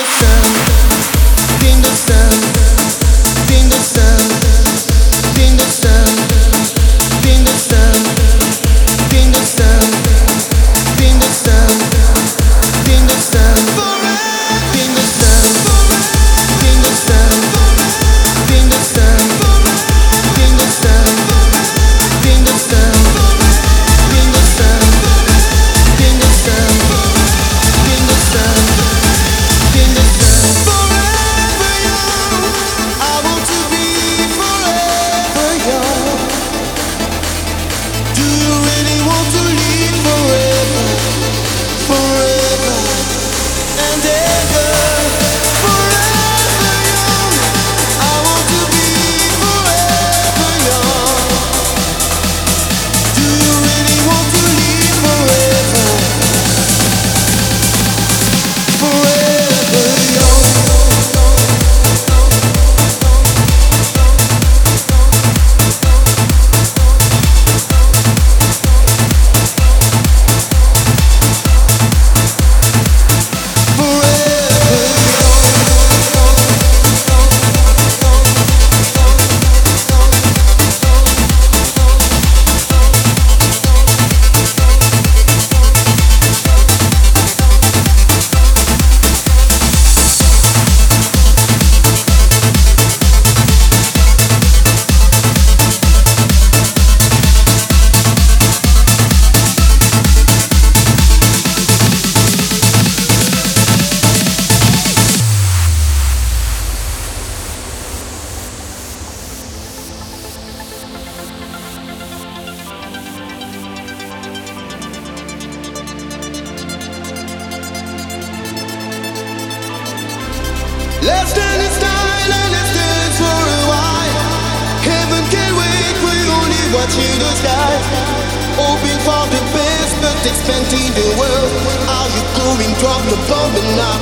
Let's dance in style and let's dance for a while. Heaven can't wait, we're only watching the sky. Hoping for the best, but expanding the world. Are you going to drop the bomb or not?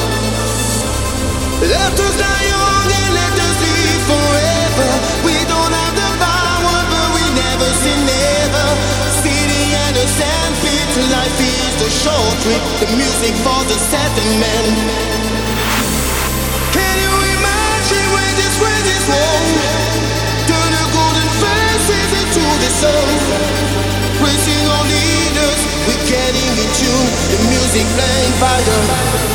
Let us die young and let us live forever. We don't have the power, but we never say never. Sitting in a sandpit, life is a short trip. The music for the settlement. Turn the golden faces into the sun. Praising our leaders, we're getting in tune. The music playing fire.